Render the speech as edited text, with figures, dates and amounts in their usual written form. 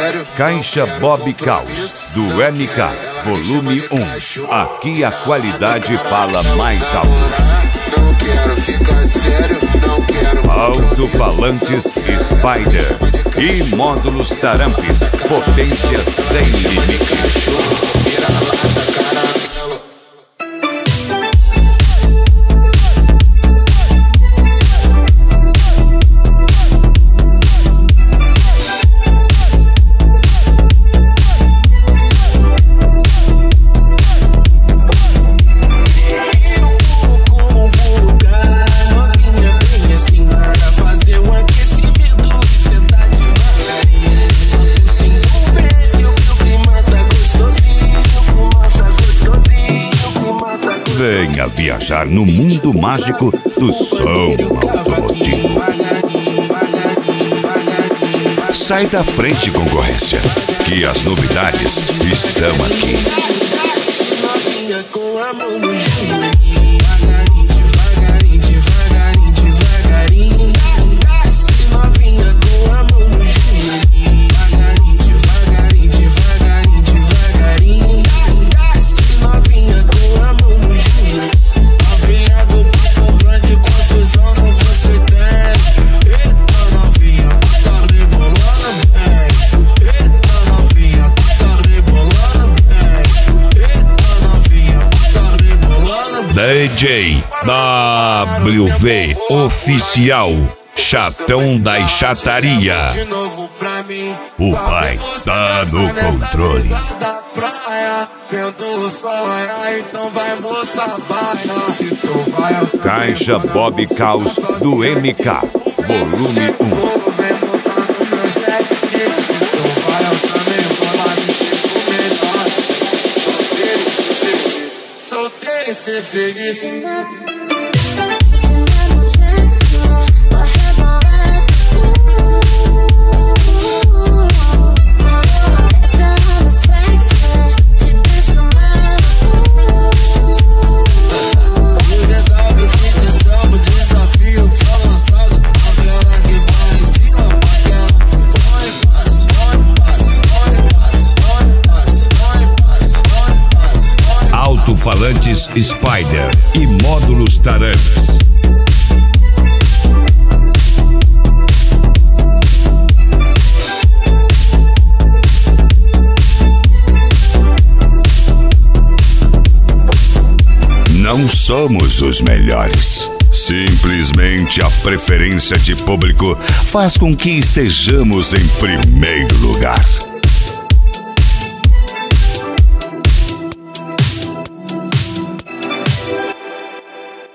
Caixa Bob Caos, do MK, volume 1. Aqui a qualidade fala mais alto. Não quero ficar sério, não quero. Alto-falantes Spider e módulos Tarampes, potência sem limite. Venha viajar no mundo mágico do som automotivo. Sai da frente, concorrência, que as novidades estão aqui. DJ WV Oficial, Chatão da Chataria. O pai tá no controle. Caixa Bob Caos, do MK, volume 1. Ser feliz. Alto-falantes Spider e módulos Tarampes. Não somos os melhores. Simplesmente a preferência de público faz com que estejamos em primeiro lugar.